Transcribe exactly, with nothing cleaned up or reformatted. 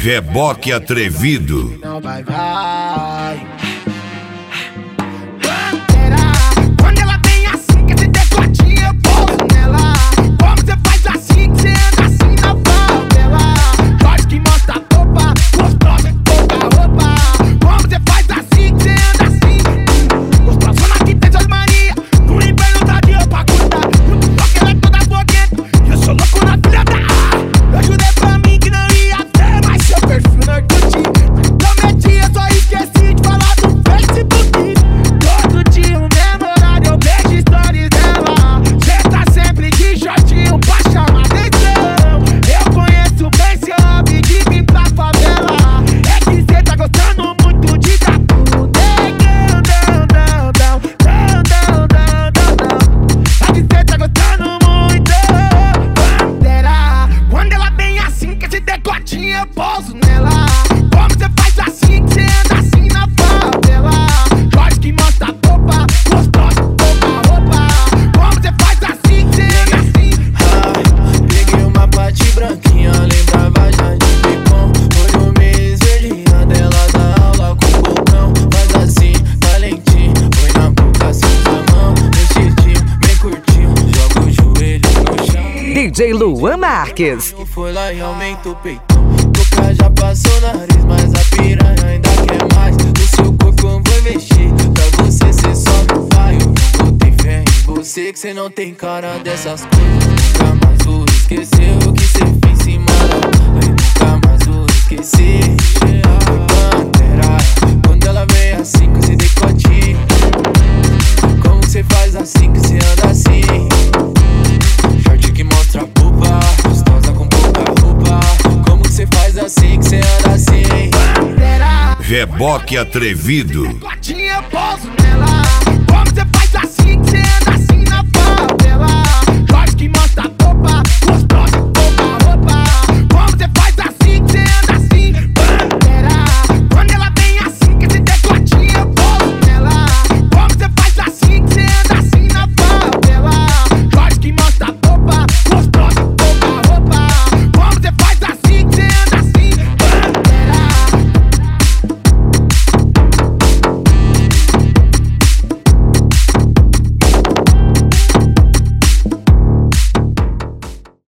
Reboque atrevido. Não vai, vai. Quando ela vem assim, que esse decotinho eu pouso nela. Como você faz assim, que você anda assim na favela? Jorge que mostra a roupa, gostosa de pouca roupa. Como você faz assim, que você anda assim? Gostosona que tem suas manias, no inverno dá dia pra cuidar. Só que ela é toda fogueta, e eu sou louco na filha da A. Eu ajudei pra mim que não ia ter mais seu perfil no Orkut. Prometi, eu só esqueci de falar do Facebook. Todo dia o mesmo horário eu vejo stories dela. Cê tá sempre de shortinho pra chamar atenção. Eu conheço bem seu hobby de vir pra favela. É que cê tá gostando muito de dar tudo. Down, down, down, down, down, down, down, down. É que cê tá gostando muito. Pantera, quando ela vem assim, que esse decotinho eu pouso nela. Como você faz assim, que você anda assim na favela? Jorge que mostra a roupa, gostosa de pouca roupa. Como você faz assim, que você anda assim? Ah, peguei uma parte branquinha, lembrava já de picom. Olho meio esverdeado, dela da aula com o botão. Faz assim, tá lentinho, põe na boca, assim na mão. Mexidinho, bem curtinho, joga o joelho no chão. D J Luan Marques. Eu fui lá e aumenta o peitão. Boca já passou o nariz, mas a piranha ainda quer mais. O seu corpo eu vou investir, pra você cê só não vai. Eu não botei fé em você, que cê não tem cara dessas coisas. Nunca mais vou esquecer o que cê fez em cima da. Eu nunca mais vou esquecer. Pantera, quando ela vem assim com esse decote. Como cê faz assim, que cê anda assim? Short que mostra a pupa, gostosa com pouca roupa. Como cê faz assim, que cê anda assim? Pantera, Reboque atrevido. decotinho eu pouso nela. Como você faz assim, que você anda assim na favela? Jorge que mostra a